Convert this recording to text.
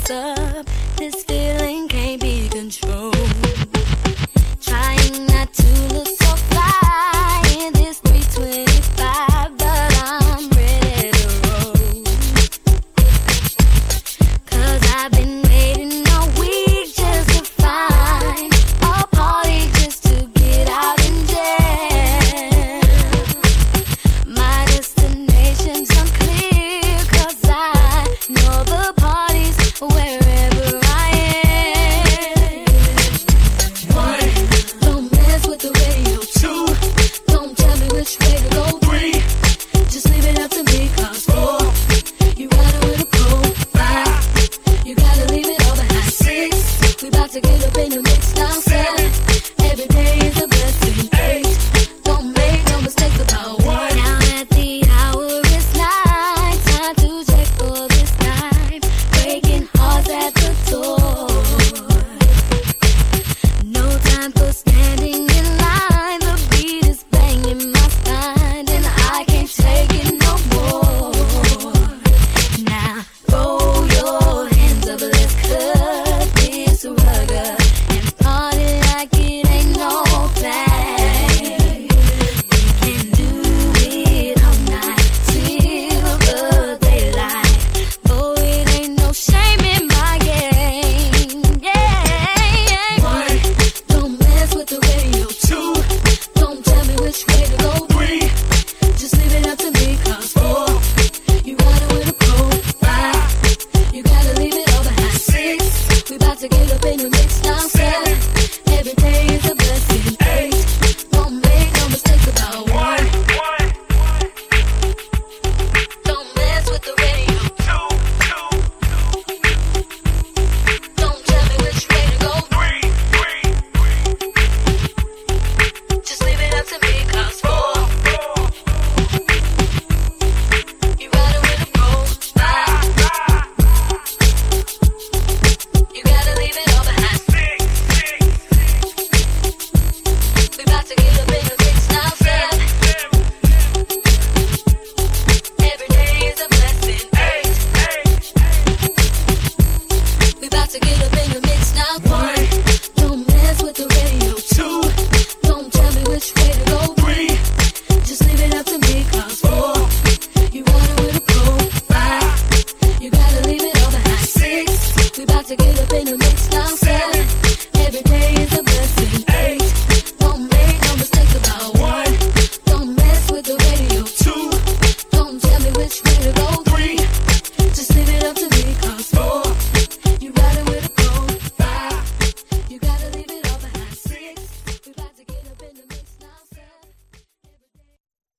what's up. This feeling can't be controlled. Trying not to look so fly in this 325, but I'm ready to roll. 'Cause I've been waiting all week just to find a party just to get out and jam. My destination's unclear, 'cause I know the party's wherever I am. 1, don't mess with the radio. 2, don't tell me which way to go. 3, just leave it up to me. 'Cause 4, you gotta with a pro. 5, you gotta leave it all behind. 6, we about to get up in the mix now. 7, every day is a blessing. 8, don't make no mistake about 1. Now that the hour is 9, time to check for this time. Breaking hearts at the door. No time for standing in line. The beat is banging my spine, and I can't take it no more. Now roll your hands up, let's cut this rugger and party like it ain't no thing. We can do it all night till the daylight. Oh, it ain't no shame in my game. Yeah. 1, don't mess with the radio. 2, don't tell me which way to go. 3, just leave it up to me. 'Cause 4, you gotta with a pro. 5, you gotta leave it all behind. 6, we about to get up in the mix